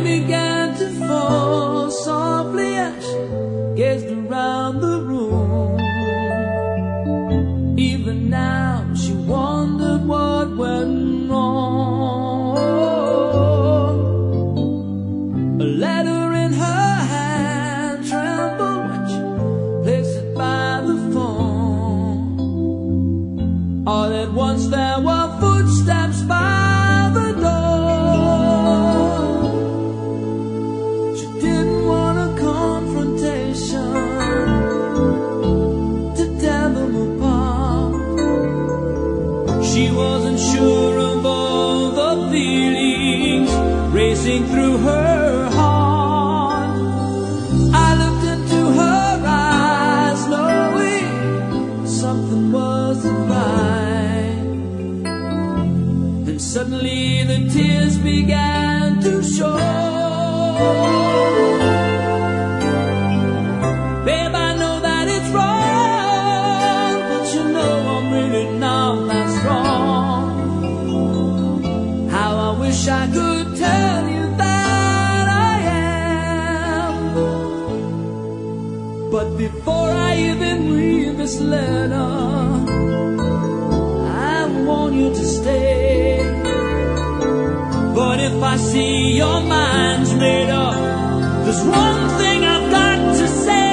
began to fall softly as she gazed around the room. Even now she wondered what went wrong. A letter in her hand trembled when she placed it by the phone. All at once there were footsteps by the door. She didn't want a confrontation to tear them apart. She wasn't sure of all the feelings racing through her heart. I looked into her eyes, knowing something wasn't right. And suddenly the tears began to show. Babe, I know that it's wrong, but you know I'm really not that strong. How I wish I could tell you that I am. But before I even read this letter, I want you to stay. But if I see your mind's made up, there's one thing I've got to say.